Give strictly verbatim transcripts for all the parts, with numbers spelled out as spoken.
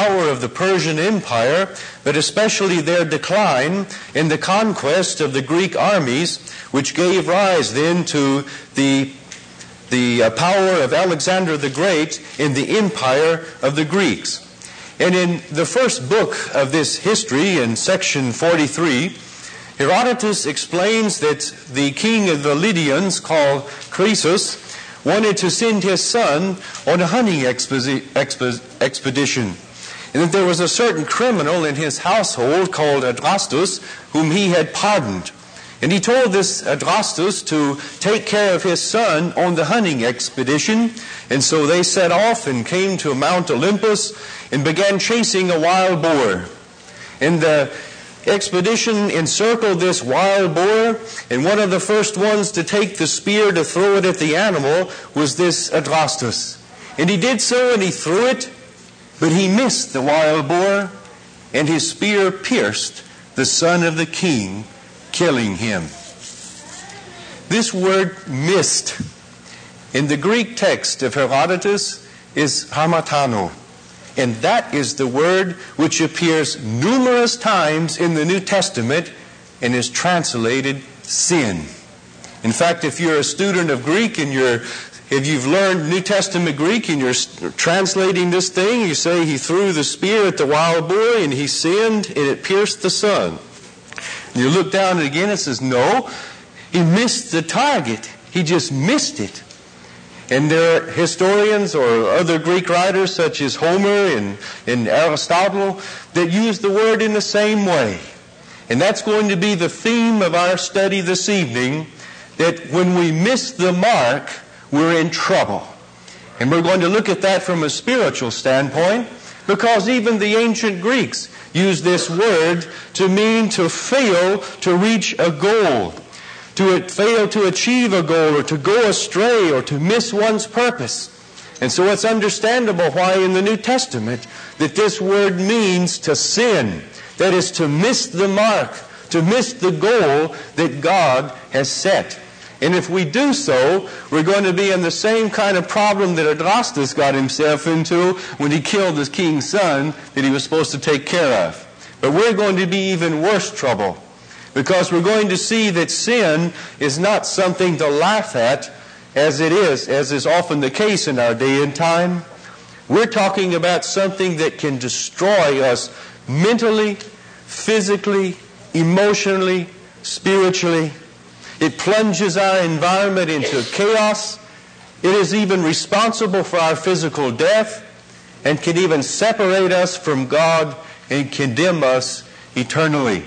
power of the Persian Empire, but especially their decline in the conquest of the Greek armies, which gave rise then to the, the uh, power of Alexander the Great in the empire of the Greeks. And in the first book of this history, in section forty-three, Herodotus explains that the king of the Lydians, called Croesus, wanted to send his son on a hunting exposi- expo- expedition. And that there was a certain criminal in his household called Adrastus, whom he had pardoned. And he told this Adrastus to take care of his son on the hunting expedition. And so they set off and came to Mount Olympus and began chasing a wild boar. And the expedition encircled this wild boar, and one of the first ones to take the spear to throw it at the animal was this Adrastus. And he did so, and he threw it, but he missed the wild boar, and his spear pierced the son of the king, killing him. This word missed in the Greek text of Herodotus is hamartano. And that is the word which appears numerous times in the New Testament and is translated sin. In fact, if you're a student of Greek and you're, if you've learned New Testament Greek and you're translating this thing, you say he threw the spear at the wild boar and he sinned and it pierced the son. And you look down and again it says, no, he missed the target. He just missed it. And there are historians or other Greek writers such as Homer and, and Aristotle that use the word in the same way. And that's going to be the theme of our study this evening, that when we miss the mark, we're in trouble. And we're going to look at that from a spiritual standpoint, because even the ancient Greeks used this word to mean to fail to reach a goal, to fail to achieve a goal, or to go astray, or to miss one's purpose. And so it's understandable why in the New Testament that this word means to sin. That is, to miss the mark, to miss the goal that God has set. And if we do so, we're going to be in the same kind of problem that Adrastus got himself into when he killed his king's son that he was supposed to take care of. But we're going to be even worse trouble, because we're going to see that sin is not something to laugh at as it is, as is often the case in our day and time. We're talking about something that can destroy us mentally, physically, emotionally, spiritually. It plunges our environment into chaos. It is even responsible for our physical death and can even separate us from God and condemn us eternally.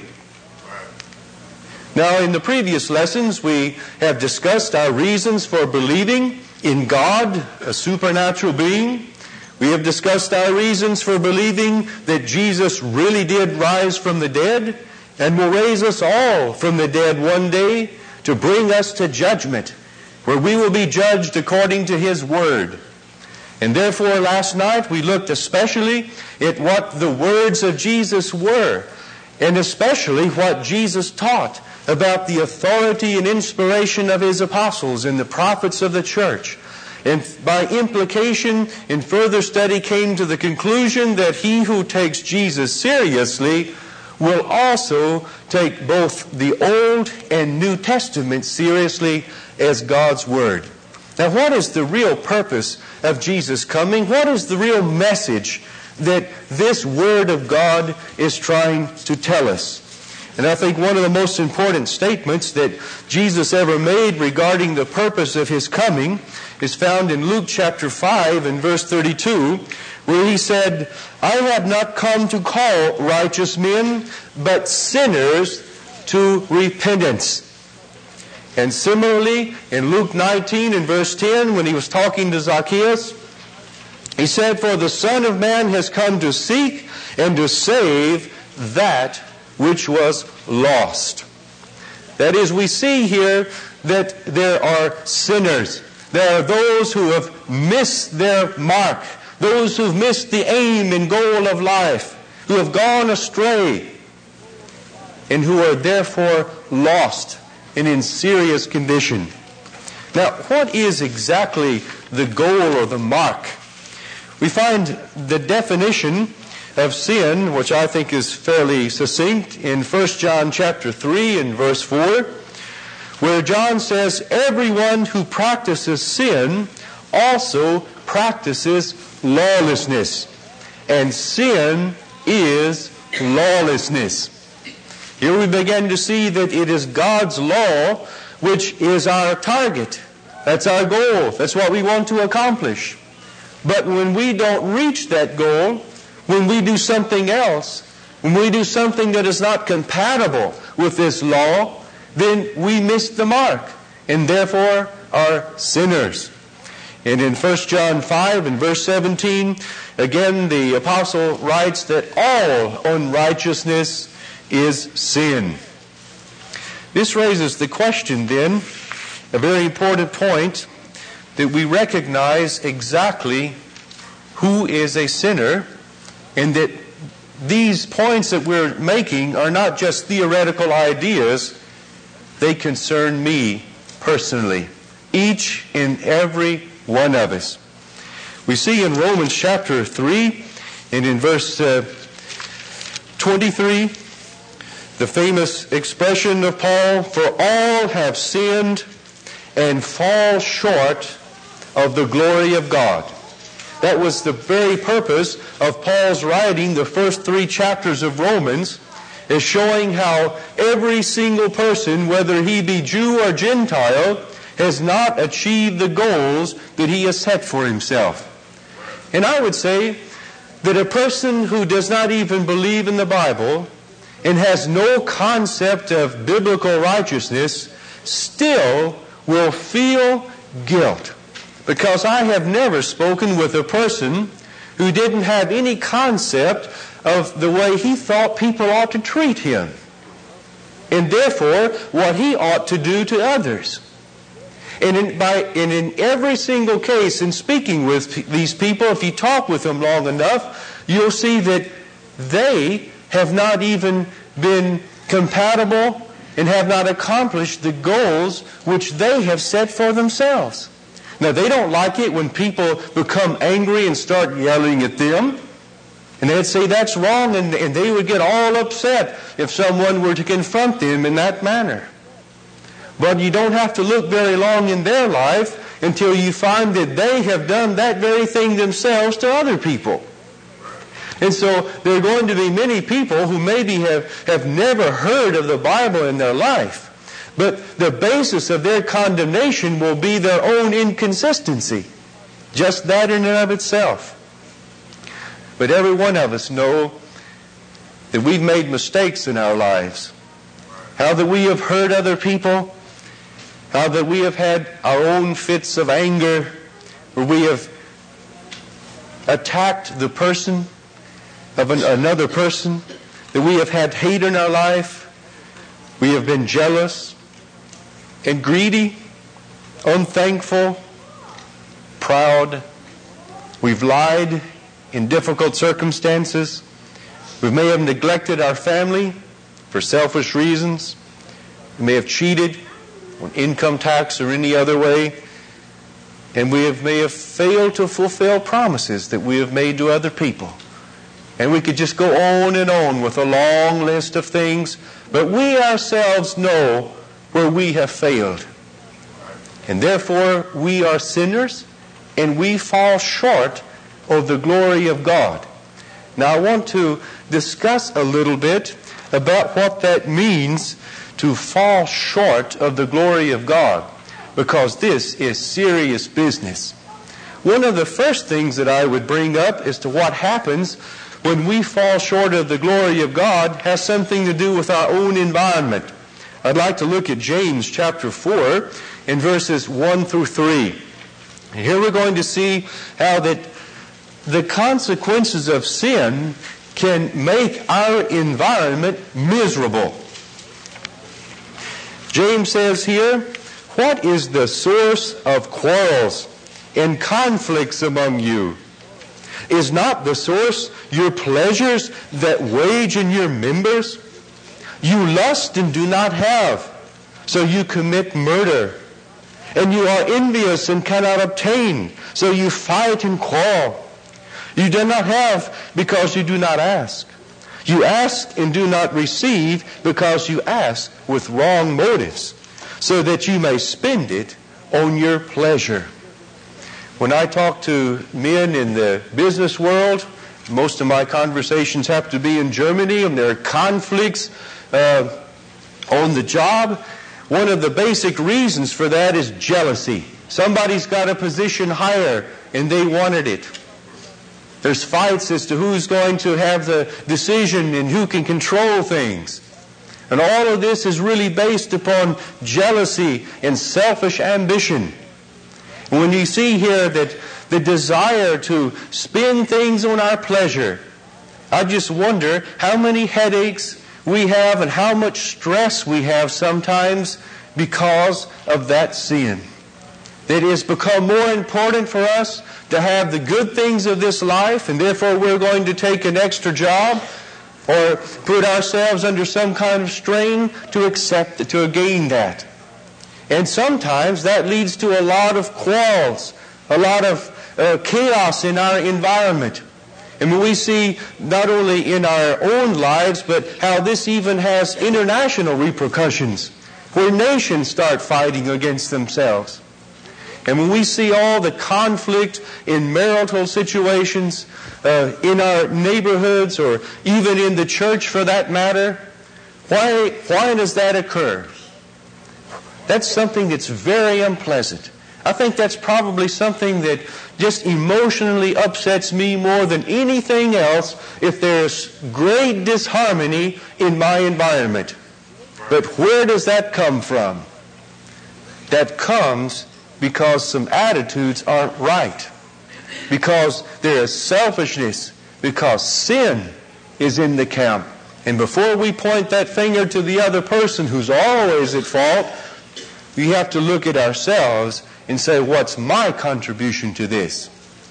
Now, in the previous lessons, we have discussed our reasons for believing in God, a supernatural being. We have discussed our reasons for believing that Jesus really did rise from the dead and will raise us all from the dead one day to bring us to judgment, where we will be judged according to His Word. And therefore, last night we looked especially at what the words of Jesus were, and especially what Jesus taught about the authority and inspiration of His apostles and the prophets of the church. And by implication, in further study, came to the conclusion that he who takes Jesus seriously will also take both the Old and New Testament seriously as God's Word. Now, what is the real purpose of Jesus coming? What is the real message that this Word of God is trying to tell us? And I think one of the most important statements that Jesus ever made regarding the purpose of His coming is found in Luke chapter five and verse thirty-two, where He said, "I have not come to call righteous men, but sinners to repentance." And similarly, in Luke nineteen and verse ten, when He was talking to Zacchaeus, He said, "For the Son of Man has come to seek and to save that which was lost." That is, we see here that there are sinners. There are those who have missed their mark, those who have missed the aim and goal of life, who have gone astray, and who are therefore lost and in serious condition. Now, what is exactly the goal or the mark? We find the definition of sin, which I think is fairly succinct, in First John chapter three and verse four, where John says, "Everyone who practices sin also practices lawlessness, and sin is lawlessness." Here we begin to see that it is God's law which is our target. That's our goal. That's what we want to accomplish. But when we don't reach that goal, when we do something else, when we do something that is not compatible with this law, then we miss the mark and therefore are sinners. And in First John five and verse seventeen, again the apostle writes that all unrighteousness is sin. This raises the question then, a very important point, that we recognize exactly who is a sinner, and that these points that we're making are not just theoretical ideas, they concern me personally, each and every one of us. We see in Romans chapter three and in verse uh, twenty-three, the famous expression of Paul, "For all have sinned and fall short of the glory of God." That was the very purpose of Paul's writing the first three chapters of Romans, is showing how every single person, whether he be Jew or Gentile, has not achieved the goals that he has set for himself. And I would say that a person who does not even believe in the Bible and has no concept of biblical righteousness still will feel guilt. Because I have never spoken with a person who didn't have any concept of the way he thought people ought to treat him, and therefore what he ought to do to others. And in, by, and in every single case, in speaking with p- these people, if you talk with them long enough, you'll see that they have not even been compatible and have not accomplished the goals which they have set for themselves. Now, they don't like it when people become angry and start yelling at them. And they'd say that's wrong, and, and they would get all upset if someone were to confront them in that manner. But you don't have to look very long in their life until you find that they have done that very thing themselves to other people. And so there are going to be many people who maybe have, have never heard of the Bible in their life. But the basis of their condemnation will be their own inconsistency. Just that in and of itself. But every one of us know that we've made mistakes in our lives. How that we have hurt other people. How that we have had our own fits of anger, where we have attacked the person of an, another person. That we have had hate in our life. We have been jealous and greedy, unthankful, proud. We've lied in difficult circumstances. We may have neglected our family for selfish reasons. We may have cheated on income tax or any other way. And we have, may have failed to fulfill promises that we have made to other people. And we could just go on and on with a long list of things. But we ourselves know where we have failed. And therefore we are sinners and we fall short of the glory of God. Now I want to discuss a little bit about what that means to fall short of the glory of God, because this is serious business. One of the first things that I would bring up as to what happens when we fall short of the glory of God has something to do with our own environment. I'd like to look at James chapter four in verses one through three. And here we're going to see how that the consequences of sin can make our environment miserable. James says here, "What is the source of quarrels and conflicts among you? Is not the source your pleasures that wage in your members? You lust and do not have, so you commit murder. And you are envious and cannot obtain, so you fight and quarrel. You do not have because you do not ask. You ask and do not receive because you ask with wrong motives, so that you may spend it on your pleasure. When I talk to men in the business world, most of my conversations have to be in Germany, and there are conflicts uh, on the job. One of the basic reasons for that is jealousy. Somebody's got a position higher and they wanted it. There's fights as to who's going to have the decision and who can control things. And all of this is really based upon jealousy and selfish ambition. When you see here that the desire to spend things on our pleasure, I just wonder how many headaches we have and how much stress we have sometimes because of that sin. That it has become more important for us to have the good things of this life, and therefore we're going to take an extra job or put ourselves under some kind of strain to accept, to gain that. And sometimes that leads to a lot of quarrels, a lot of uh, chaos in our environment. And when we see not only in our own lives, but how this even has international repercussions, where nations start fighting against themselves. And when we see all the conflict in marital situations, uh, in our neighborhoods, or even in the church for that matter, why, why does that occur? That's something that's very unpleasant. I think that's probably something that just emotionally upsets me more than anything else if there's great disharmony in my environment. But where does that come from? That comes because some attitudes aren't right. Because there is selfishness. Because sin is in the camp. And before we point that finger to the other person who's always at fault, we have to look at ourselves and say, what's my contribution to this?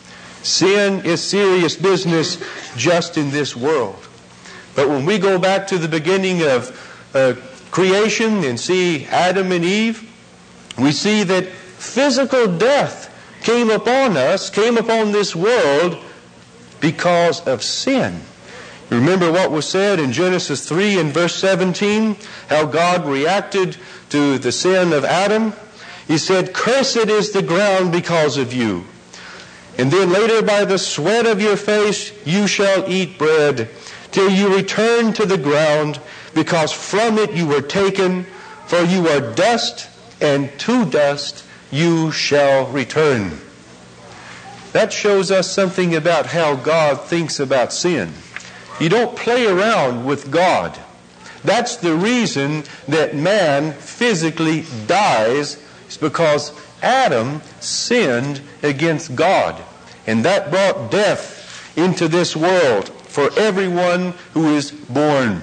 Sin is serious business just in this world. But when we go back to the beginning of uh, creation and see Adam and Eve, we see that physical death came upon us, came upon this world because of sin. Remember what was said in Genesis three and verse seventeen, how God reacted to the sin of Adam. He said, "Cursed is the ground because of you. And then later, by the sweat of your face you shall eat bread, till you return to the ground, because from it you were taken, for you are dust, and to dust you shall return." That shows us something about how God thinks about sin. You don't play around with God. That's the reason that man physically dies. It's because Adam sinned against God. And that brought death into this world for everyone who is born.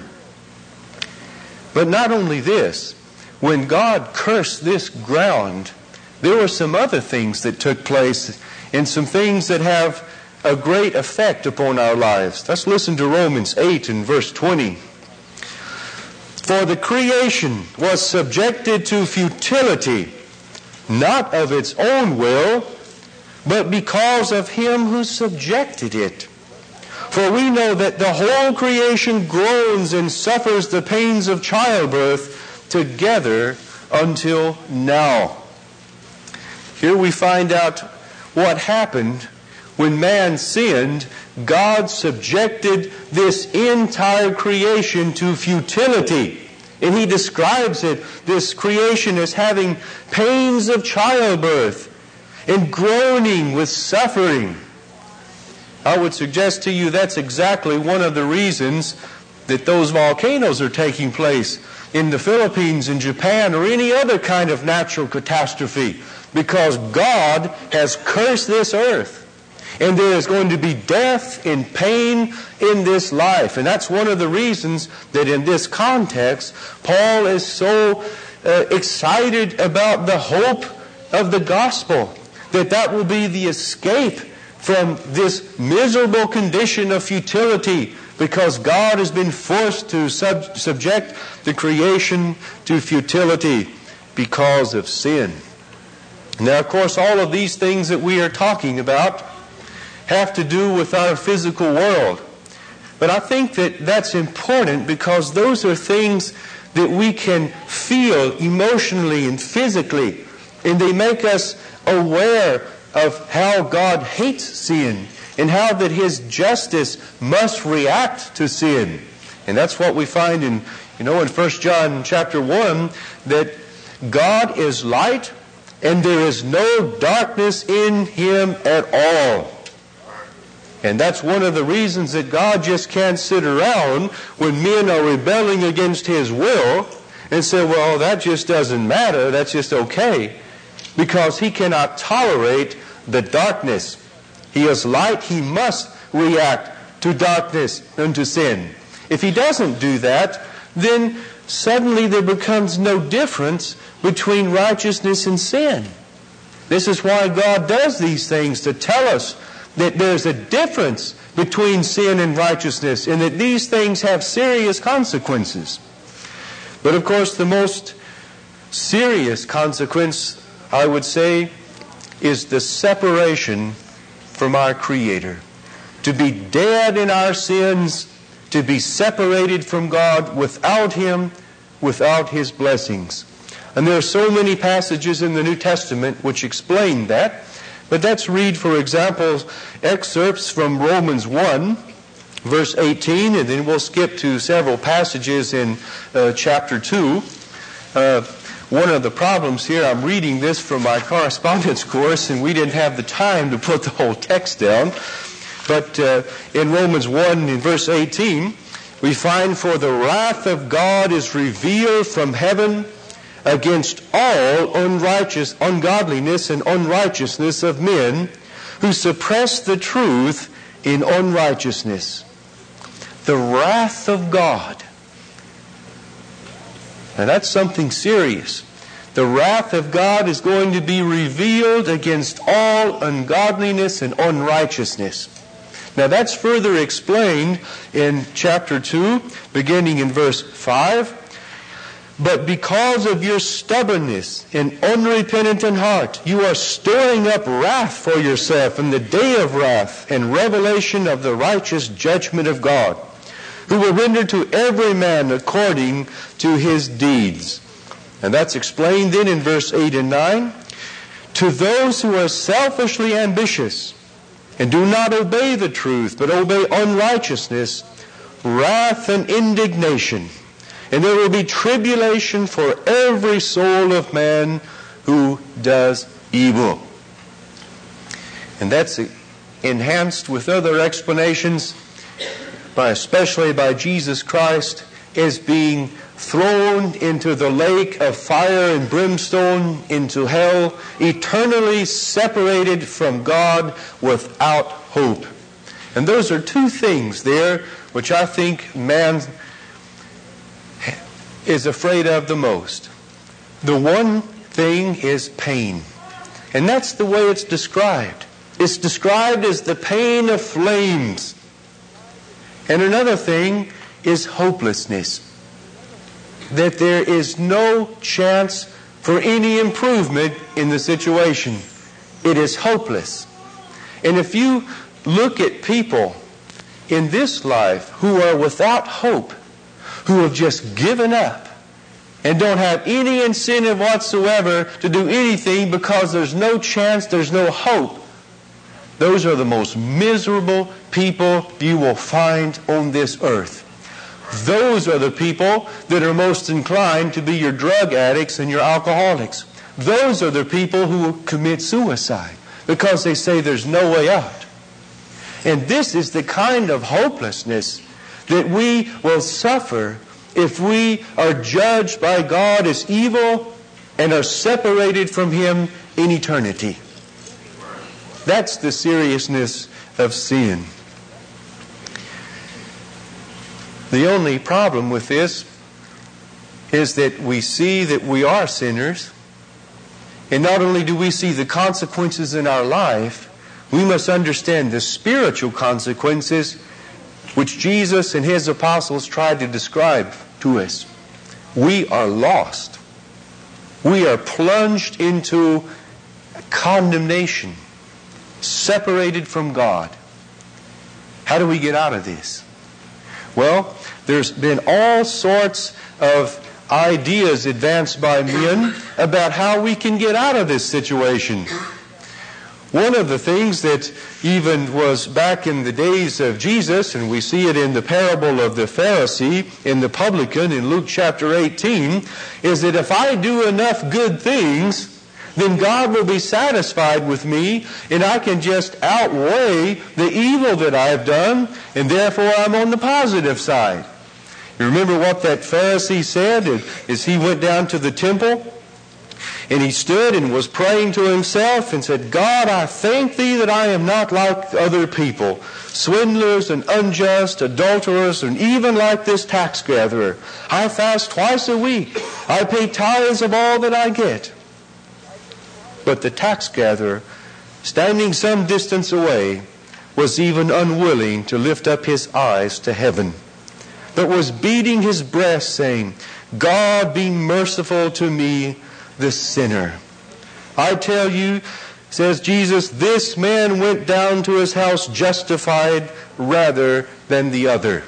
But not only this, when God cursed this ground, there were some other things that took place and some things that have a great effect upon our lives. Let's listen to Romans eight and verse twenty. "For the creation was subjected to futility, not of its own will, but because of him who subjected it. For we know that the whole creation groans and suffers the pains of childbirth together until now." Here we find out what happened when man sinned. God subjected this entire creation to futility. And he describes it, this creation, as having pains of childbirth and groaning with suffering. I would suggest to you that's exactly one of the reasons that those volcanoes are taking place in the Philippines and Japan or any other kind of natural catastrophe. Because God has cursed this earth. And there is going to be death and pain in this life. And that's one of the reasons that in this context, Paul is so uh, excited about the hope of the gospel. That that will be the escape from this miserable condition of futility. Because God has been forced to sub- subject the creation to futility because of sin. Now, of course, all of these things that we are talking about have to do with our physical world. But I think that that's important because those are things that we can feel emotionally and physically, and they make us aware of how God hates sin and how that His justice must react to sin. And that's what we find in, you know, in First John chapter one, that God is light and there is no darkness in Him at all. And that's one of the reasons that God just can't sit around when men are rebelling against His will and say, well, that just doesn't matter, that's just okay. Because He cannot tolerate the darkness. He is light, He must react to darkness and to sin. If He doesn't do that, then suddenly there becomes no difference between righteousness and sin. This is why God does these things, to tell us that there's a difference between sin and righteousness, and that these things have serious consequences. But of course, the most serious consequence, I would say, is the separation from our Creator. To be dead in our sins, to be separated from God without Him, without His blessings. And there are so many passages in the New Testament which explain that. But let's read, for example, excerpts from Romans one, verse eighteen, and then we'll skip to several passages in uh, chapter two. Uh, one of the problems here, I'm reading this from my correspondence course, and we didn't have the time to put the whole text down. But uh, in Romans one, in verse eighteen, we find, "For the wrath of God is revealed from heaven against all unrighteous, ungodliness and unrighteousness of men who suppress the truth in unrighteousness." The wrath of God. Now that's something serious. The wrath of God is going to be revealed against all ungodliness and unrighteousness. Now that's further explained in chapter two, beginning in verse five. "But because of your stubbornness and unrepentant heart, you are storing up wrath for yourself in the day of wrath and revelation of the righteous judgment of God, who will render to every man according to his deeds." And that's explained then in verse eight and nine. "To those who are selfishly ambitious and do not obey the truth, but obey unrighteousness, wrath and indignation. And there will be tribulation for every soul of man who does evil." And that's enhanced with other explanations, by especially by Jesus Christ, as being thrown into the lake of fire and brimstone, into hell, eternally separated from God without hope. And those are two things there which I think man is afraid of the most. The one thing is pain. And that's the way it's described. It's described as the pain of flames. And another thing is hopelessness. That there is no chance for any improvement in the situation. It is hopeless. And if you look at people in this life who are without hope, who have just given up and don't have any incentive whatsoever to do anything because there's no chance, there's no hope, those are the most miserable people you will find on this earth. Those are the people that are most inclined to be your drug addicts and your alcoholics. Those are the people who will commit suicide because they say there's no way out. And this is the kind of hopelessness that we will suffer if we are judged by God as evil and are separated from Him in eternity. That's the seriousness of sin. The only problem with this is that we see that we are sinners, and not only do we see the consequences in our life, we must understand the spiritual consequences which Jesus and His apostles tried to describe to us. We are lost. We are plunged into condemnation, separated from God. How do we get out of this? Well, there's been all sorts of ideas advanced by men about how we can get out of this situation. One of the things that even was back in the days of Jesus, and we see it in the parable of the Pharisee and the publican in Luke chapter eighteen, is that if I do enough good things, then God will be satisfied with me, and I can just outweigh the evil that I've done, and therefore I'm on the positive side. You remember what that Pharisee said as he went down to the temple? And he stood and was praying to himself and said, God, I thank thee that I am not like other people, swindlers and unjust, adulterers, and even like this tax gatherer. I fast twice a week. I pay tithes of all that I get. But the tax gatherer, standing some distance away, was even unwilling to lift up his eyes to heaven, but was beating his breast, saying, God, be merciful to me, the sinner. I tell you, says Jesus, this man went down to his house justified rather than the other.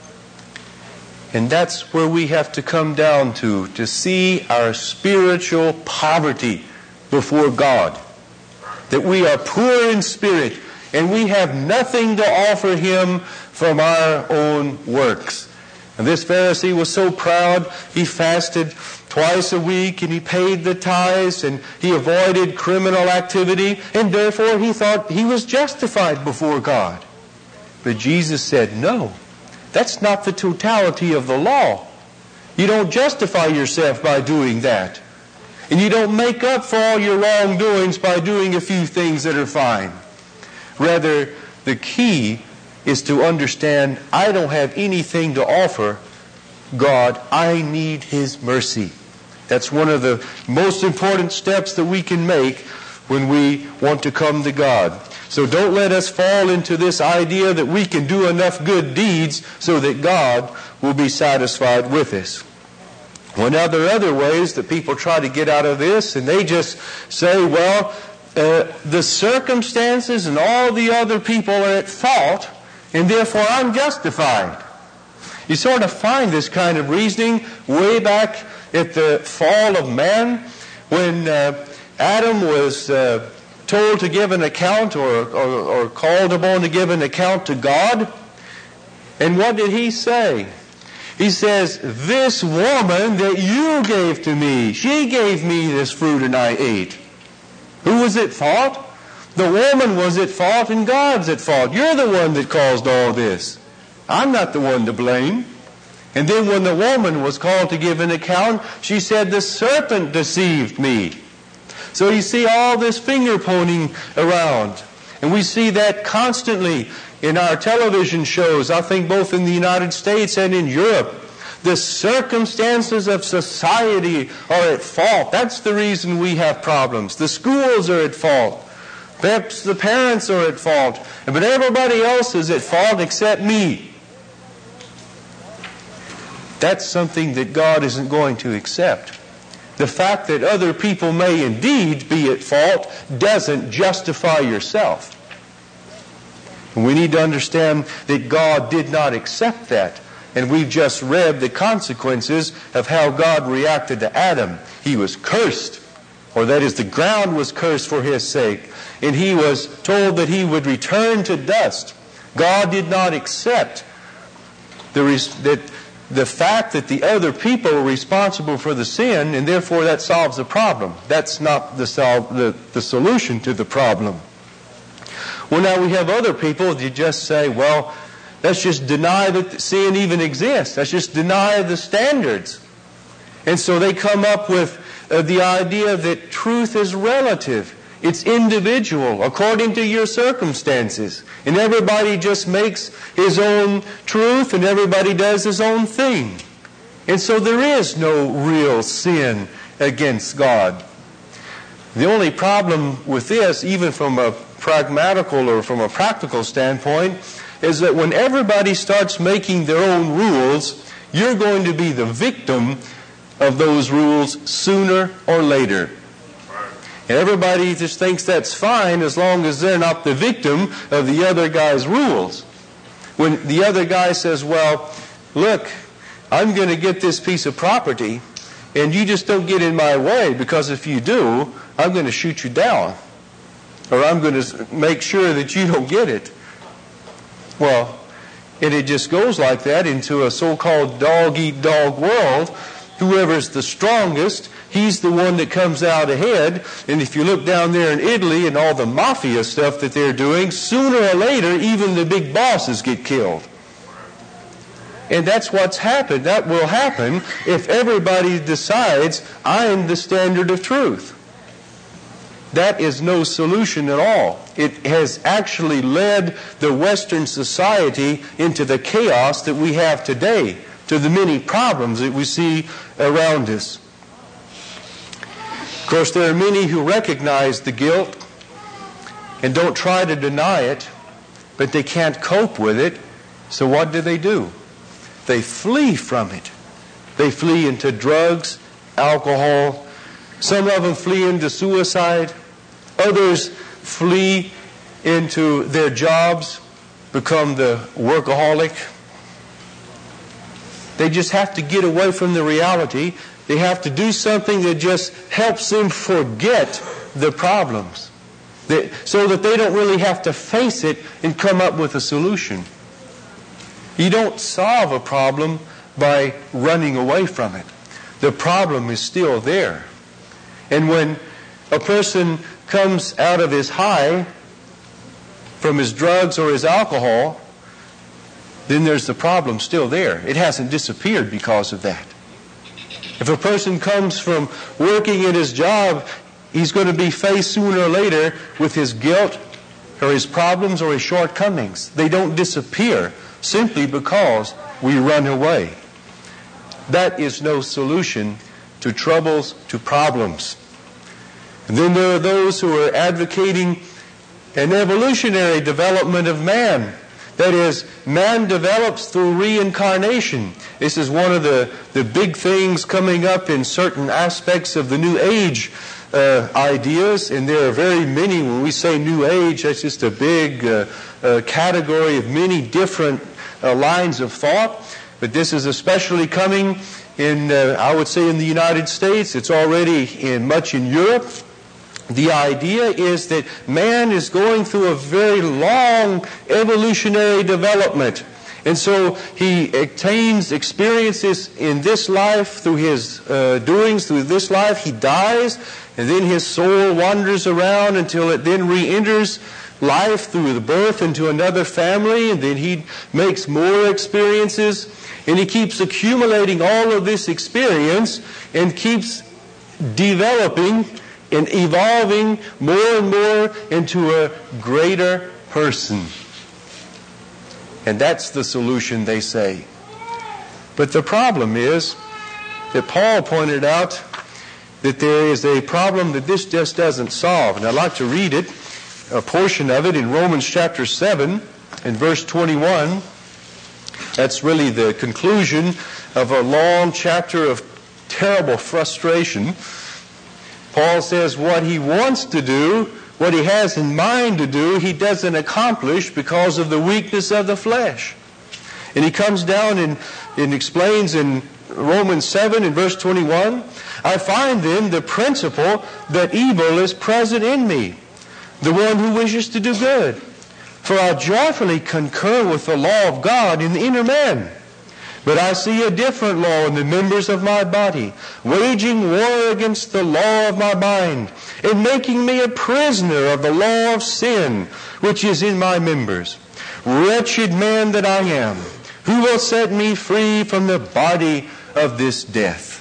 And that's where we have to come down to, to see our spiritual poverty before God. That we are poor in spirit, and we have nothing to offer Him from our own works. And this Pharisee was so proud, he fasted twice a week, and he paid the tithes, and he avoided criminal activity, and therefore he thought he was justified before God. But Jesus said, no, that's not the totality of the law. You don't justify yourself by doing that. And you don't make up for all your wrongdoings by doing a few things that are fine. Rather, the key is to understand, I don't have anything to offer God. I need His mercy. That's one of the most important steps that we can make when we want to come to God. So don't let us fall into this idea that we can do enough good deeds so that God will be satisfied with us. Well, now there are other ways that people try to get out of this, and they just say, well, uh, the circumstances and all the other people are at fault, and therefore I'm justified. You sort of find this kind of reasoning way back at the fall of man, when uh, Adam was uh, told to give an account or, or, or called upon to give an account to God. And what did he say? He says, this woman that you gave to me, she gave me this fruit and I ate. Who was at fault? The woman was at fault and God's at fault. You're the one that caused all this. I'm not the one to blame. And then when the woman was called to give an account, she said, the serpent deceived me. So you see all this finger pointing around. And we see that constantly in our television shows, I think both in the United States and in Europe. The circumstances of society are at fault. That's the reason we have problems. The schools are at fault. Perhaps the parents are at fault. But everybody else is at fault except me. That's something that God isn't going to accept. The fact that other people may indeed be at fault doesn't justify yourself. And we need to understand that God did not accept that. And we've just read the consequences of how God reacted to Adam. He was cursed, or that is, the ground was cursed for his sake. And he was told that he would return to dust. God did not accept the, that the fact that the other people were responsible for the sin, and therefore that solves the problem. That's not the, sol- the, the solution to the problem. Well, now we have other people that just say, well, let's just deny that sin even exists. Let's just deny the standards. And so they come up with uh, the idea that truth is relative. It's individual, according to your circumstances. And everybody just makes his own truth, and everybody does his own thing. And so there is no real sin against God. The only problem with this, even from a pragmatical or from a practical standpoint, is that when everybody starts making their own rules, you're going to be the victim of those rules sooner or later. And everybody just thinks that's fine as long as they're not the victim of the other guy's rules. When the other guy says, well, look, I'm going to get this piece of property, and you just don't get in my way, because if you do, I'm going to shoot you down. Or I'm going to make sure that you don't get it. Well, and it just goes like that into a so-called dog-eat-dog world. Whoever's the strongest, he's the one that comes out ahead. And if you look down there in Italy and all the mafia stuff that they're doing, sooner or later, even the big bosses get killed. And that's what's happened. That will happen if everybody decides, I'm the standard of truth. That is no solution at all. It has actually led the Western society into the chaos that we have today, to the many problems that we see around us. Of course, there are many who recognize the guilt and don't try to deny it, but they can't cope with it. So what do they do? They flee from it. They flee into drugs, alcohol. Some of them flee into suicide. Others flee into their jobs, become the workaholic. They just have to get away from the reality. They have to do something that just helps them forget the problems, that, so that they don't really have to face it and come up with a solution. You don't solve a problem by running away from it. The problem is still there. And when a person comes out of his high from his drugs or his alcohol, then there's the problem still there. It hasn't disappeared because of that. If a person comes from working at his job, he's going to be faced sooner or later with his guilt or his problems or his shortcomings. They don't disappear simply because we run away. That is no solution to troubles, to problems. And then there are those who are advocating an evolutionary development of man. That is, man develops through reincarnation. This is one of the, the big things coming up in certain aspects of the New Age uh, ideas, and there are very many. When we say New Age, that's just a big uh, uh, category of many different uh, lines of thought. But this is especially coming in, uh, I would say, in the United States. It's already in much in Europe. The idea is that man is going through a very long evolutionary development. And so he attains experiences in this life through his uh, doings, through this life. He dies, and then his soul wanders around until it then re-enters life through the birth into another family, and then he makes more experiences. And he keeps accumulating all of this experience and keeps developing and evolving more and more into a greater person. And that's the solution, they say. But the problem is that Paul pointed out that there is a problem that this just doesn't solve. And I'd like to read it, a portion of it in Romans chapter seven and verse twenty-one. That's really the conclusion of a long chapter of terrible frustration. Paul says what he wants to do, what he has in mind to do, he doesn't accomplish because of the weakness of the flesh. And he comes down and, and explains in Romans seven and verse twenty-one, I find then the principle that evil is present in me, the one who wishes to do good. For I joyfully concur with the law of God in the inner man. But I see a different law in the members of my body, waging war against the law of my mind, and making me a prisoner of the law of sin, which is in my members. Wretched man that I am, who will set me free from the body of this death?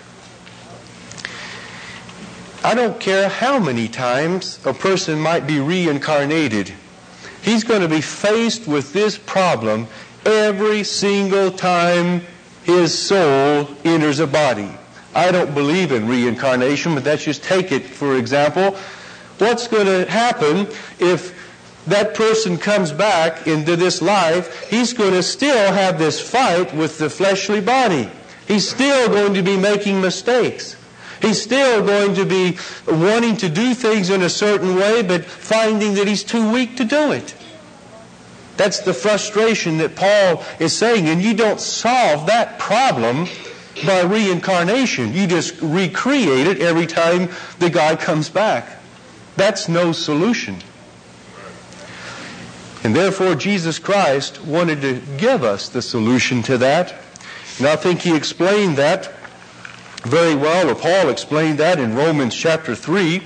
I don't care how many times a person might be reincarnated. He's going to be faced with this problem every single time his soul enters a body. I don't believe in reincarnation, but let's just take it for example. What's going to happen if that person comes back into this life? He's going to still have this fight with the fleshly body. He's still going to be making mistakes. He's still going to be wanting to do things in a certain way, but finding that he's too weak to do it. That's the frustration that Paul is saying. And you don't solve that problem by reincarnation. You just recreate it every time the guy comes back. That's no solution. And therefore, Jesus Christ wanted to give us the solution to that. And I think he explained that very well, or Paul explained that in Romans chapter three.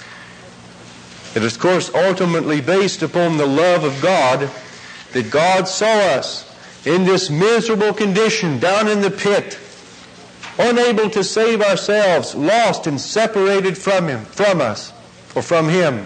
It is, of course, ultimately based upon the love of God, that God saw us in this miserable condition down in the pit, unable to save ourselves, lost and separated from Him, from us, or from Him.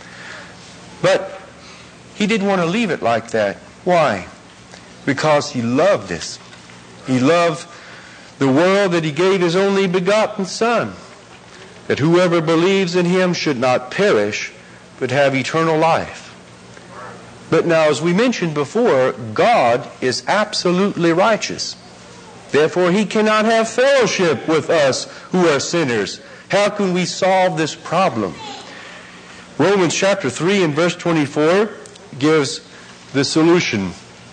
But He didn't want to leave it like that. Why? Because He loved us. He loved the world, that He gave His only begotten Son, that whoever believes in Him should not perish, but have eternal life. But now, as we mentioned before, God is absolutely righteous. Therefore, He cannot have fellowship with us who are sinners. How can we solve this problem? Romans chapter three and verse twenty-four gives the solution.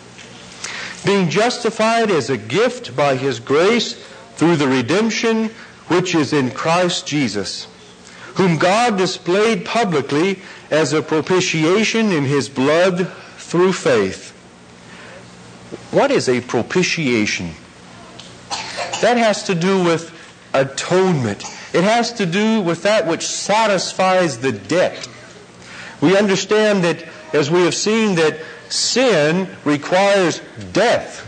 Being justified as a gift by His grace through the redemption which is in Christ Jesus, whom God displayed publicly as a propitiation in His blood through faith. What is a propitiation? That has to do with atonement. It has to do with that which satisfies the debt. We understand that, as we have seen, that sin requires death.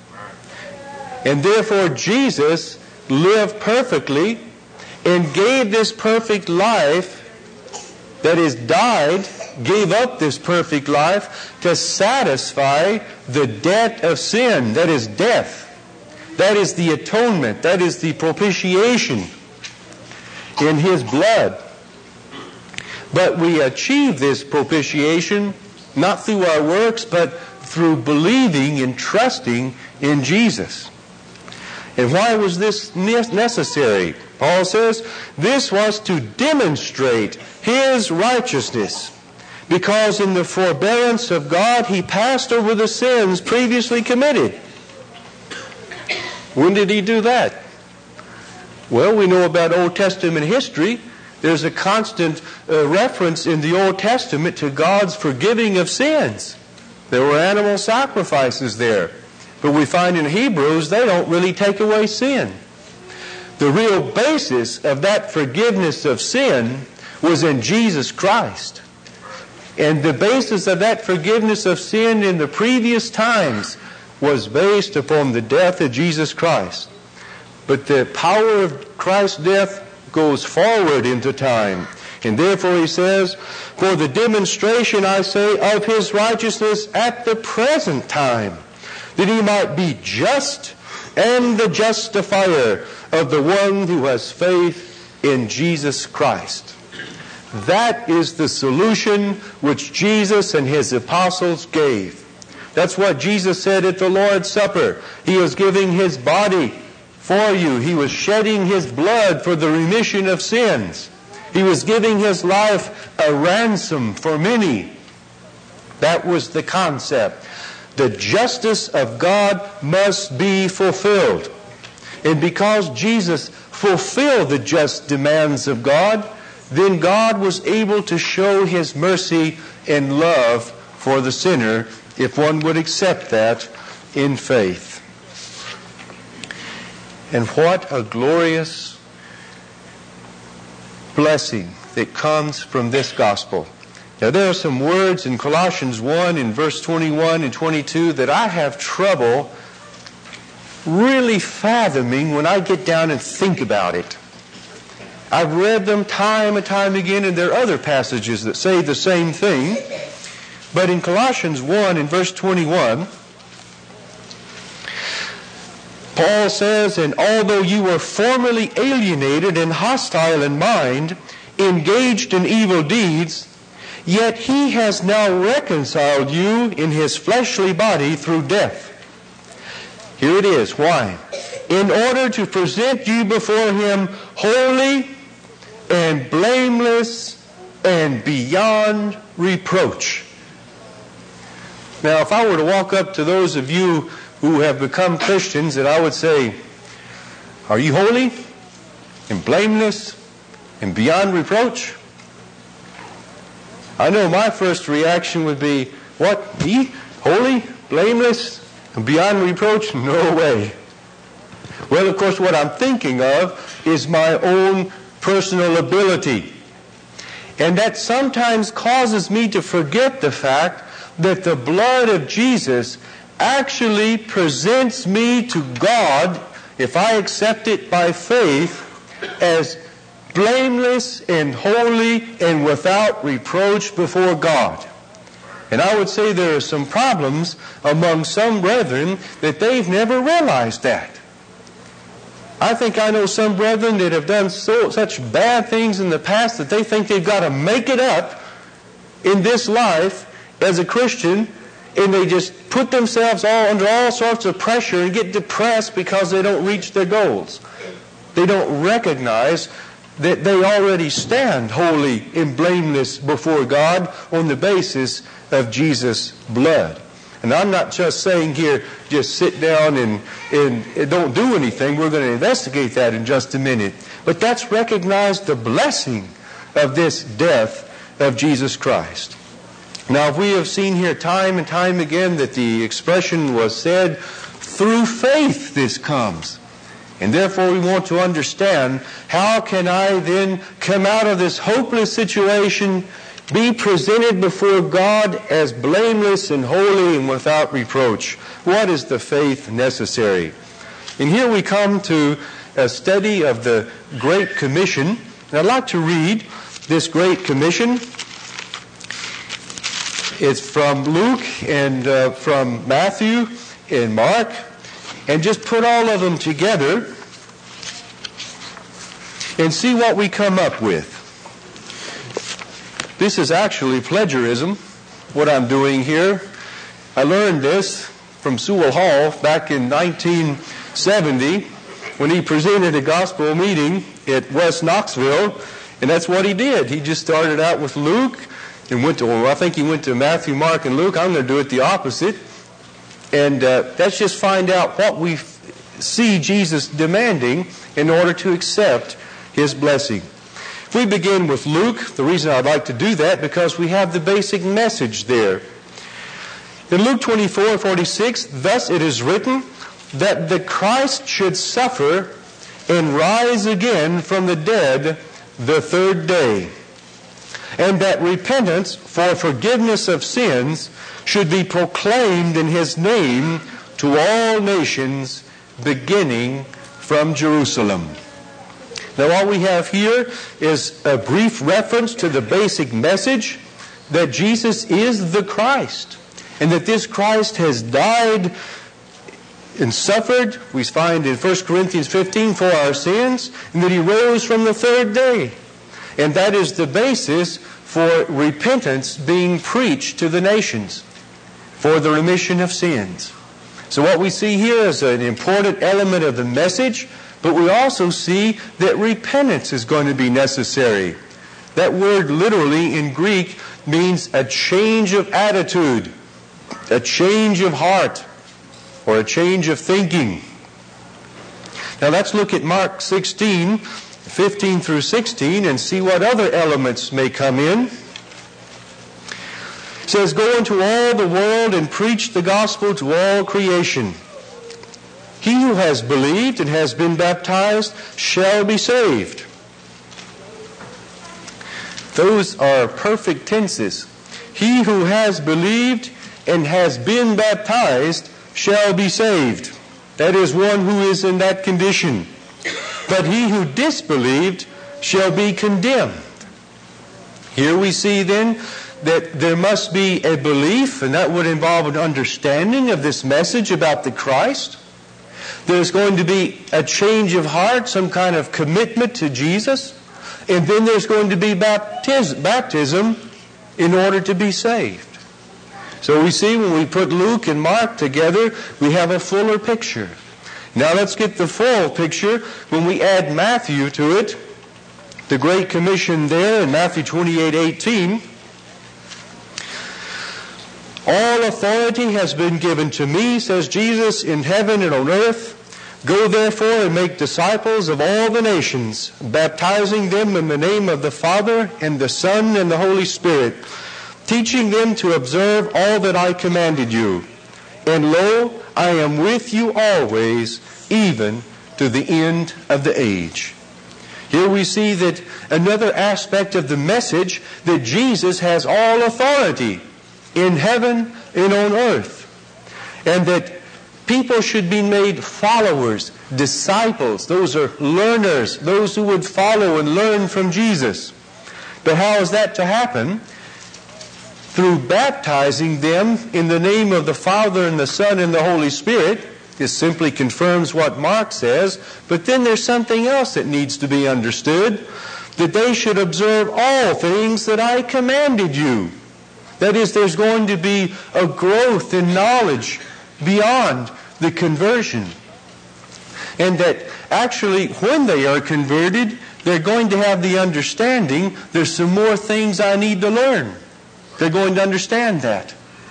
And therefore Jesus lived perfectly and gave this perfect life, that is, died, gave up this perfect life to satisfy the debt of sin, that is death. That is the atonement. That is the propitiation in His blood. But we achieve this propitiation not through our works, but through believing and trusting in Jesus. And why was this necessary? Paul says, this was to demonstrate His righteousness, because in the forbearance of God He passed over the sins previously committed. When did He do that? Well, we know about Old Testament history. There's a constant uh, reference in the Old Testament to God's forgiving of sins. There were animal sacrifices there. But we find in Hebrews they don't really take away sin. The real basis of that forgiveness of sin was in Jesus Christ. And the basis of that forgiveness of sin in the previous times was based upon the death of Jesus Christ. But the power of Christ's death goes forward into time. And therefore he says, for the demonstration, I say, of His righteousness at the present time, that He might be just and the justifier of the one who has faith in Jesus Christ. That is the solution which Jesus and His apostles gave. That's what Jesus said at the Lord's Supper. He was giving His body for you. He was shedding His blood for the remission of sins. He was giving His life a ransom for many. That was the concept. The justice of God must be fulfilled. And because Jesus fulfilled the just demands of God, then God was able to show His mercy and love for the sinner, if one would accept that in faith. And what a glorious blessing that comes from this gospel. Now, there are some words in Colossians one in verse twenty-one and twenty-two that I have trouble really fathoming when I get down and think about it. I've read them time and time again, and there are other passages that say the same thing. But in Colossians one in verse twenty-one, Paul says, and although you were formerly alienated and hostile in mind, engaged in evil deeds, yet He has now reconciled you in His fleshly body through death. Here it is. Why? In order to present you before Him holy and blameless and beyond reproach. Now, if I were to walk up to those of you who have become Christians, and I would say, are you holy and blameless and beyond reproach? I know my first reaction would be, what, me? Holy, blameless, and beyond reproach? No way. Well, of course, what I'm thinking of is my own personal ability. And that sometimes causes me to forget the fact that the blood of Jesus actually presents me to God, if I accept it by faith, as blameless and holy and without reproach before God. And I would say there are some problems among some brethren that they've never realized that. I think I know some brethren that have done so, such bad things in the past that they think they've got to make it up in this life as a Christian, and they just put themselves all under all sorts of pressure and get depressed because they don't reach their goals. They don't recognize that they already stand holy and blameless before God on the basis of Jesus' blood. And I'm not just saying here, just sit down and, and, and don't do anything. We're going to investigate that in just a minute. But that's recognize the blessing of this death of Jesus Christ. Now, we have seen here time and time again that the expression was said, through faith this comes. And therefore we want to understand, how can I then come out of this hopeless situation, be presented before God as blameless and holy and without reproach? What is the faith necessary? And here we come to a study of the Great Commission. And I'd like to read this Great Commission. It's from Luke and uh, from Matthew and Mark, and just put all of them together and see what we come up with. This is actually plagiarism, what I'm doing here. I learned this from Sewell Hall back in nineteen seventy when he presented a gospel meeting at West Knoxville, and that's what he did. He just started out with Luke and went to, well, I think he went to Matthew, Mark, and Luke. I'm going to do it the opposite. And uh, let's just find out what we f- see Jesus demanding in order to accept His blessing. If we begin with Luke, the reason I'd like to do that, because we have the basic message there. In Luke twenty-four forty-six, thus it is written that the Christ should suffer and rise again from the dead the third day, and that repentance for forgiveness of sins should be proclaimed in His name to all nations, beginning from Jerusalem. Now, all we have here is a brief reference to the basic message that Jesus is the Christ, and that this Christ has died and suffered, we find in First Corinthians fifteen, for our sins, and that He rose from the third day. And that is the basis for repentance being preached to the nations for the remission of sins. So what we see here is an important element of the message, but we also see that repentance is going to be necessary. That word literally in Greek means a change of attitude, a change of heart, or a change of thinking. Now let's look at Mark sixteen, fifteen through sixteen, and see what other elements may come in. It says, go into all the world and preach the gospel to all creation. He who has believed and has been baptized shall be saved. Those are perfect tenses. He who has believed and has been baptized shall be saved. That is one who is in that condition. But he who disbelieved shall be condemned. Here we see then that there must be a belief, and that would involve an understanding of this message about the Christ. There's going to be a change of heart, some kind of commitment to Jesus. And then there's going to be baptism, baptism in order to be saved. So we see when we put Luke and Mark together, we have a fuller picture. Now let's get the full picture when we add Matthew to it. The Great Commission there in Matthew twenty-eight eighteen. All authority has been given to me, says Jesus, in heaven and on earth. Go therefore and make disciples of all the nations, baptizing them in the name of the Father and the Son and the Holy Spirit, teaching them to observe all that I commanded you. And lo, I am with you always, even to the end of the age. Here we see that another aspect of the message, that Jesus has all authority in heaven and on earth, and that people should be made followers, disciples. Those are learners, those who would follow and learn from Jesus. But how is that to happen? Through baptizing them in the name of the Father and the Son and the Holy Spirit. This simply confirms what Mark says. But then there's something else that needs to be understood, that they should observe all things that I commanded you. That is, there's going to be a growth in knowledge beyond the conversion. And that actually when they are converted, they're going to have the understanding, there's some more things I need to learn. They're going to understand that.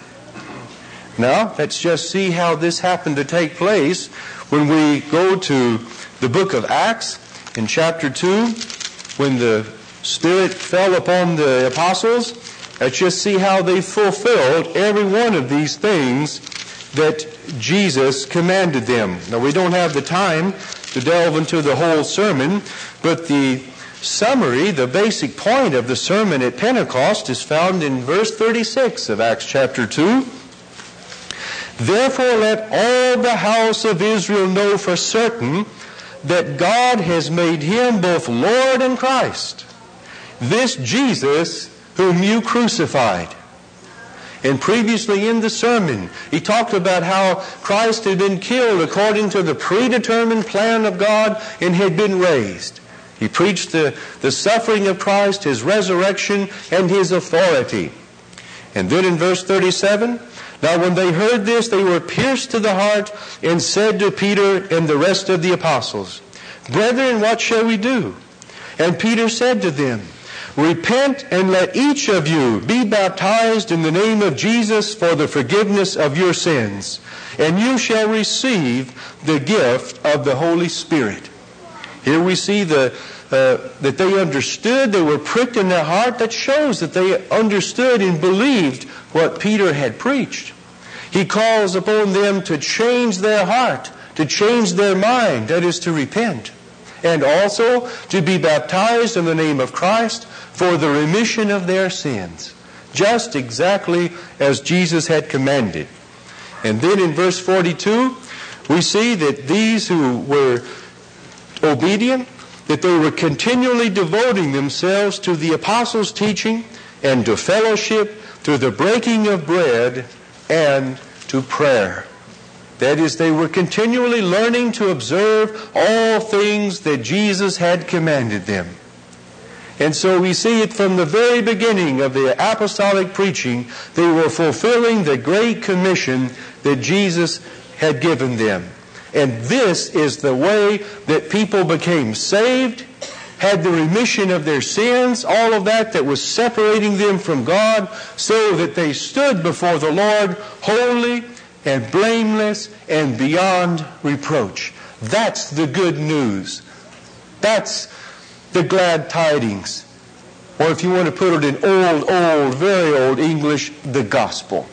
Now, let's just see how this happened to take place when we go to the book of Acts in chapter two, when the Spirit fell upon the apostles. Let's just see how they fulfilled every one of these things that Jesus commanded them. Now, we don't have the time to delve into the whole sermon, but the summary, the basic point of the sermon at Pentecost is found in verse thirty-six of Acts chapter two. Therefore let all the house of Israel know for certain that God has made him both Lord and Christ, this Jesus whom you crucified. And previously in the sermon, he talked about how Christ had been killed according to the predetermined plan of God and had been raised. He preached the, the suffering of Christ, his resurrection, and his authority. And then in verse thirty-seven, now when they heard this, they were pierced to the heart and said to Peter and the rest of the apostles, Brethren, what shall we do? And Peter said to them, Repent and let each of you be baptized in the name of Jesus for the forgiveness of your sins, and you shall receive the gift of the Holy Spirit. Here we see the uh, that they understood, they were pricked in their heart. That shows that they understood and believed what Peter had preached. He calls upon them to change their heart, to change their mind, that is to repent, and also to be baptized in the name of Christ for the remission of their sins, just exactly as Jesus had commanded. And then in verse forty-two, we see that these who were obedient, that they were continually devoting themselves to the apostles' teaching and to fellowship, to the breaking of bread, and to prayer. That is, they were continually learning to observe all things that Jesus had commanded them. And so we see it from the very beginning of the apostolic preaching, they were fulfilling the great commission that Jesus had given them. And this is the way that people became saved, had the remission of their sins, all of that that was separating them from God, so that they stood before the Lord holy and blameless and beyond reproach. That's the good news. That's the glad tidings. Or if you want to put it in old, old, very old English, the gospel.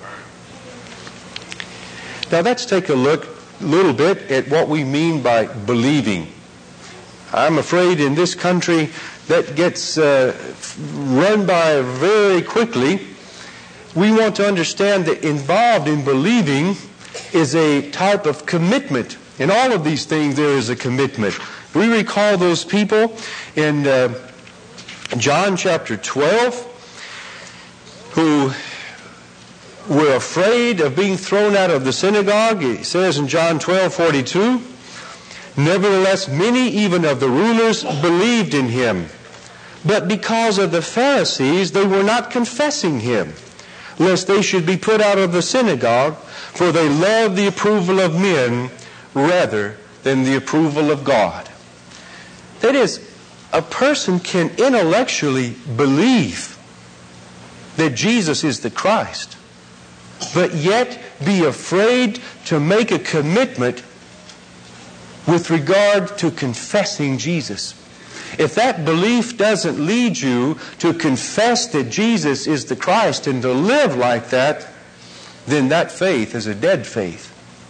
Now let's take a look a little bit at what we mean by believing. I'm afraid in this country that gets uh, run by very quickly. We want to understand that involved in believing is a type of commitment. In all of these things there is a commitment. We recall those people in uh, John chapter twelve who were afraid of being thrown out of the synagogue. It says in John twelve forty-two, Nevertheless, many even of the rulers believed in him. But because of the Pharisees, they were not confessing him, lest they should be put out of the synagogue, for they loved the approval of men rather than the approval of God. That is, a person can intellectually believe that Jesus is the Christ. but yet be afraid to make a commitment with regard to confessing Jesus. If that belief doesn't lead you to confess that Jesus is the Christ and to live like that, then that faith is a dead faith.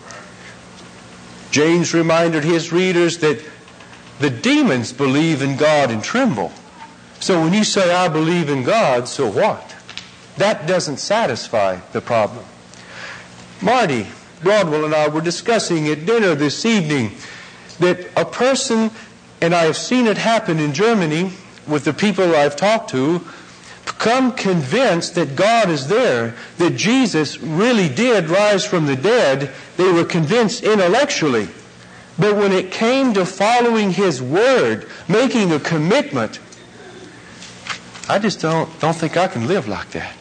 James reminded his readers that the demons believe in God and tremble. So when you say, I believe in God, so what? That doesn't satisfy the problem. Marty Broadwell and I were discussing at dinner this evening that a person, and I have seen it happen in Germany with the people I've talked to, become convinced that God is there, that Jesus really did rise from the dead. They were convinced intellectually. But when it came to following His Word, making a commitment, I just don't, don't think I can live like that.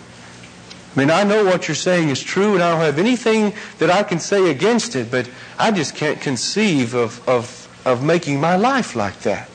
I mean, I know what you're saying is true, and I don't have anything that I can say against it, but I just can't conceive of, of, of making my life like that.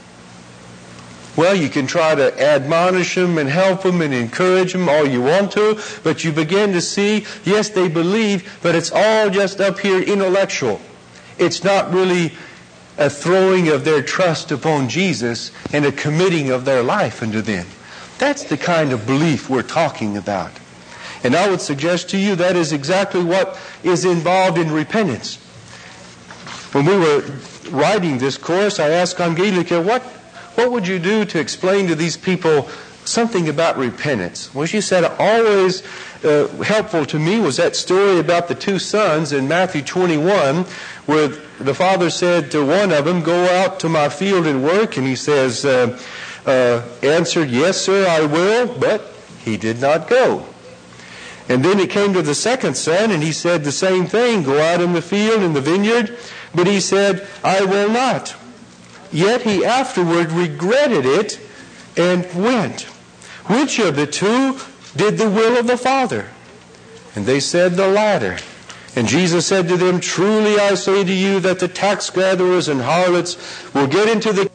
Well, you can try to admonish them and help them and encourage them all you want to, but you begin to see, yes, they believe, but it's all just up here intellectual. It's not really a throwing of their trust upon Jesus and a committing of their life unto them. That's the kind of belief we're talking about. And I would suggest to you that is exactly what is involved in repentance. When we were writing this course, I asked Angelica, what, what would you do to explain to these people something about repentance? Well, she said, always uh, helpful to me was that story about the two sons in Matthew twenty-one, where the father said to one of them, go out to my field and work, and he says, uh, uh, answered, yes, sir, I will, but he did not go. And then it came to the second son, and he said the same thing, go out in the field, in the vineyard, but he said, I will not. Yet he afterward regretted it and went. Which of the two did the will of the Father? And they said, the latter. And Jesus said to them, truly I say to you that the tax gatherers and harlots will get into the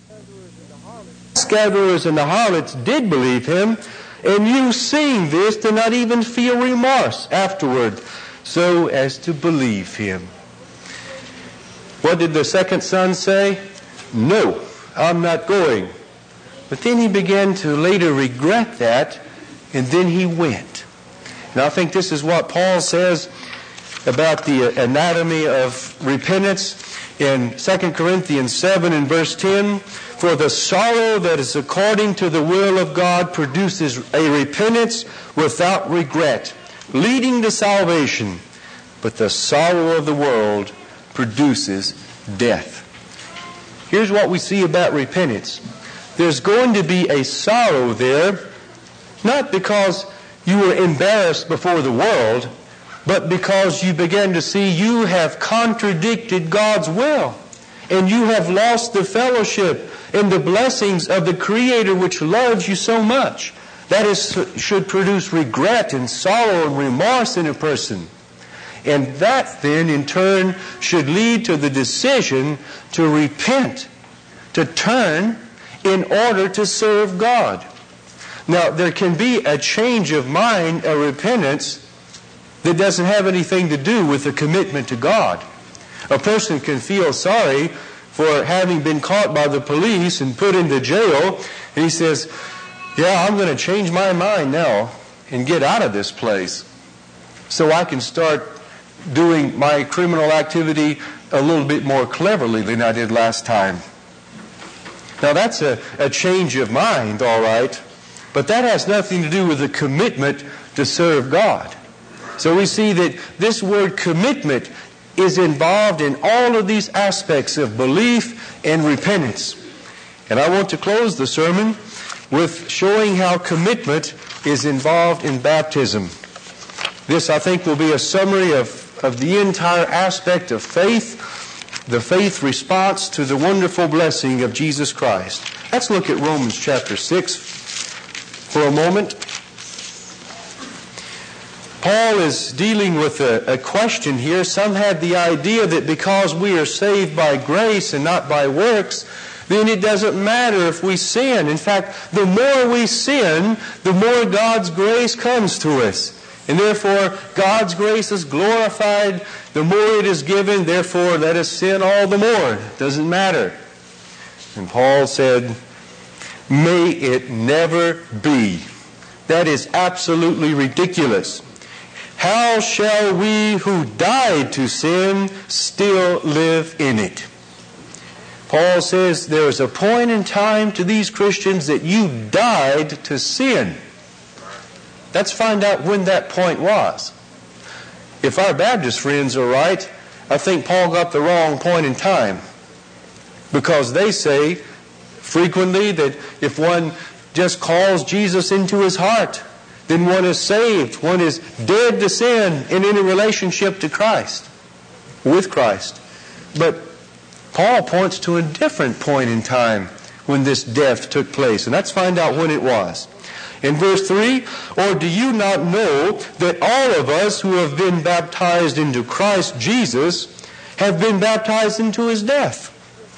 tax gatherers and the harlots did believe him, and you seeing this do not even feel remorse afterward, so as to believe him. What did the second son say? No, I'm not going. But then he began to later regret that, and then he went. And I think this is what Paul says about the anatomy of repentance in Second Corinthians seven and verse ten. For the sorrow that is according to the will of God produces a repentance without regret, leading to salvation. But the sorrow of the world produces death. Here's what we see about repentance. There's going to be a sorrow there, not because you were embarrassed before the world, but because you began to see you have contradicted God's will, and you have lost the fellowship and the blessings of the Creator which loves you so much. That is, should produce regret and sorrow and remorse in a person. And that then in turn should lead to the decision to repent, to turn in order to serve God. Now, there can be a change of mind, a repentance, that doesn't have anything to do with a commitment to God. A person can feel sorry for having been caught by the police and put into jail, and he says, yeah, I'm going to change my mind now and get out of this place so I can start doing my criminal activity a little bit more cleverly than I did last time. Now that's a, a change of mind, all right, but that has nothing to do with a commitment to serve God. So we see that this word commitment is involved in all of these aspects of belief and repentance. And I want to close the sermon with showing how commitment is involved in baptism. This, I think, will be a summary of, of the entire aspect of faith, the faith response to the wonderful blessing of Jesus Christ. Let's look at Romans chapter six for a moment. Paul is dealing with a, a question here. Some had the idea that because we are saved by grace and not by works, then it doesn't matter if we sin. In fact, the more we sin, the more God's grace comes to us. And therefore, God's grace is glorified. The more it is given, therefore, let us sin all the more. It doesn't matter. And Paul said, may it never be. That is absolutely ridiculous. How shall we who died to sin still live in it? Paul says there is a point in time to these Christians that you died to sin. Let's find out when that point was. If our Baptist friends are right, I think Paul got the wrong point in time. Because they say frequently that if one just calls Jesus into his heart, then one is saved. One is dead to sin and in a relationship to Christ, with Christ. But Paul points to a different point in time when this death took place. And let's find out when it was. In verse three, or do you not know that all of us who have been baptized into Christ Jesus have been baptized into his death?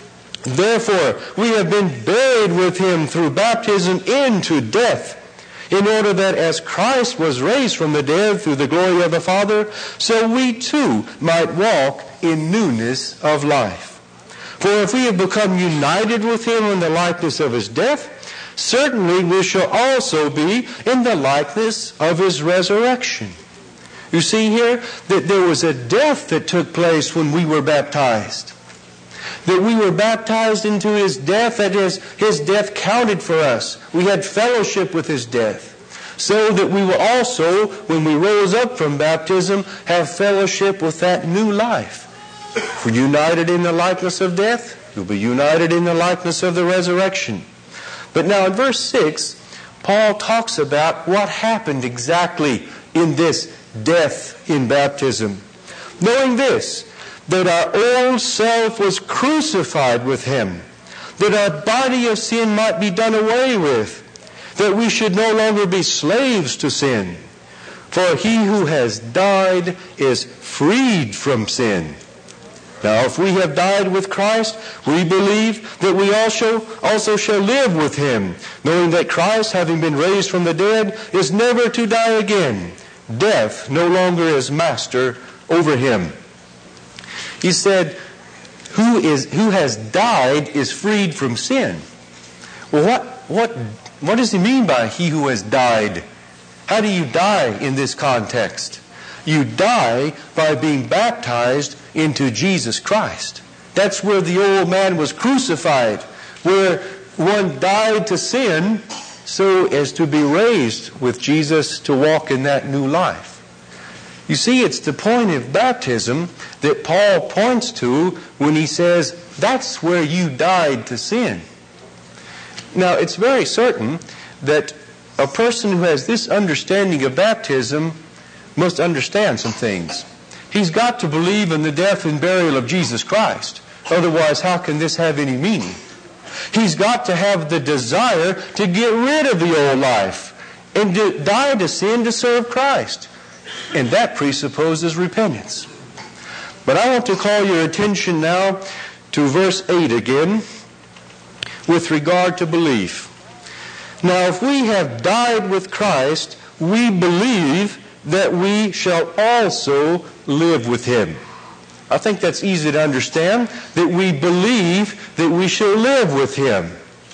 Therefore, we have been buried with him through baptism into death, in order that as Christ was raised from the dead through the glory of the Father, so we too might walk in newness of life. For if we have become united with him in the likeness of his death, certainly we shall also be in the likeness of his resurrection. You see here that there was a death that took place when we were baptized. That we were baptized into his death, that is, his death counted for us. We had fellowship with his death. So that we will also, when we rose up from baptism, have fellowship with that new life. If we're united in the likeness of death, you'll be united in the likeness of the resurrection. But now in verse six, Paul talks about what happened exactly in this death in baptism. Knowing this, that our old self was crucified with him, that our body of sin might be done away with, that we should no longer be slaves to sin. For he who has died is freed from sin. Now, if we have died with Christ, we believe that we also, also shall live with him, knowing that Christ, having been raised from the dead, is never to die again. Death no longer is master over him. He said, who is who has died is freed from sin. Well, what what what does he mean by he who has died? How do you die in this context? You die by being baptized into Jesus Christ. That's where the old man was crucified, where one died to sin so as to be raised with Jesus to walk in that new life. You see, it's the point of baptism that Paul points to when he says, that's where you died to sin. Now, it's very certain that a person who has this understanding of baptism must understand some things. He's got to believe in the death and burial of Jesus Christ. Otherwise, how can this have any meaning? He's got to have the desire to get rid of the old life and to die to sin to serve Christ. And that presupposes repentance. But I want to call your attention now to verse eight again with regard to belief. Now, if we have died with Christ, we believe that we shall also live with him. I think that's easy to understand, that we believe that we shall live with him.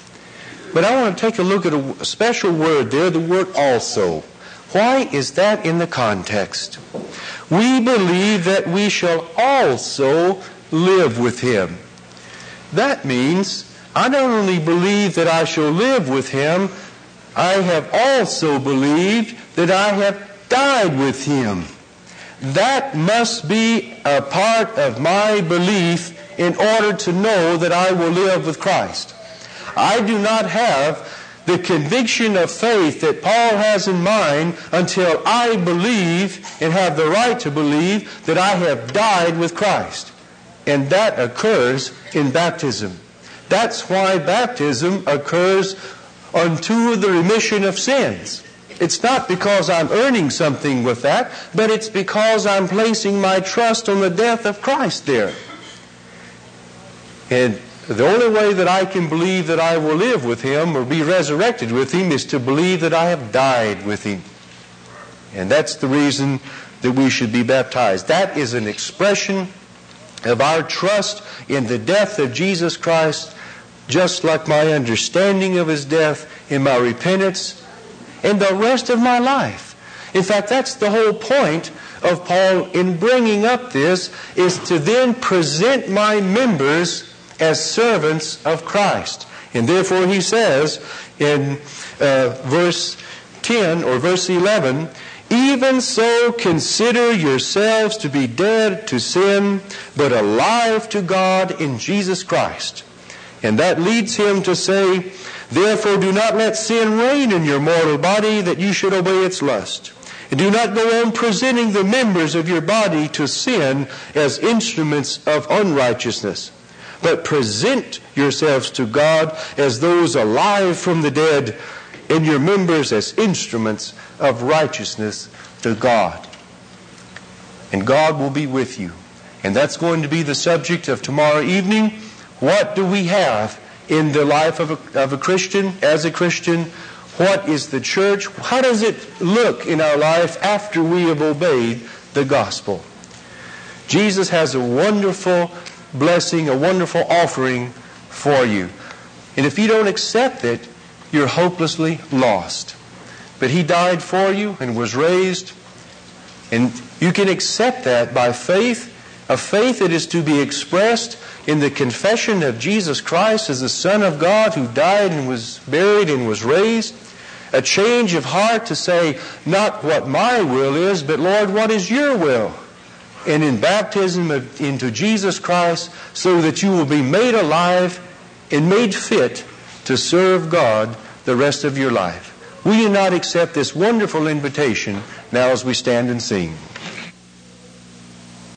But I want to take a look at a special word there, the word also. Why is that in the context? We believe that we shall also live with him. That means I not only believe that I shall live with him, I have also believed that I have died with him. That must be a part of my belief in order to know that I will live with Christ. I do not have the conviction of faith that Paul has in mind until I believe and have the right to believe that I have died with Christ. And that occurs in baptism. That's why baptism occurs unto the remission of sins. It's not because I'm earning something with that, but it's because I'm placing my trust on the death of Christ there. And the only way that I can believe that I will live with him or be resurrected with him is to believe that I have died with him. And that's the reason that we should be baptized. That is an expression of our trust in the death of Jesus Christ, just like my understanding of His death in my repentance and the rest of my life. In fact, that's the whole point of Paul in bringing up this, is to then present my members as servants of Christ. And therefore he says in uh, verse ten or verse eleven, even so consider yourselves to be dead to sin, but alive to God in Jesus Christ. And that leads him to say, therefore do not let sin reign in your mortal body, that you should obey its lust. And do not go on presenting the members of your body to sin as instruments of unrighteousness, but present yourselves to God as those alive from the dead, and your members as instruments of righteousness to God. And God will be with you. And that's going to be the subject of tomorrow evening. What do we have in the life of a, of a Christian, as a Christian? What is the church? How does it look in our life after we have obeyed the gospel? Jesus has a wonderful blessing, a wonderful offering for you. And if you don't accept it, you're hopelessly lost. But He died for you and was raised. And you can accept that by faith, a faith that is to be expressed in the confession of Jesus Christ as the Son of God who died and was buried and was raised. A change of heart to say, not what my will is, but Lord, what is your will? And in baptism into Jesus Christ, so that you will be made alive and made fit to serve God the rest of your life. Will you not accept this wonderful invitation now as we stand and sing?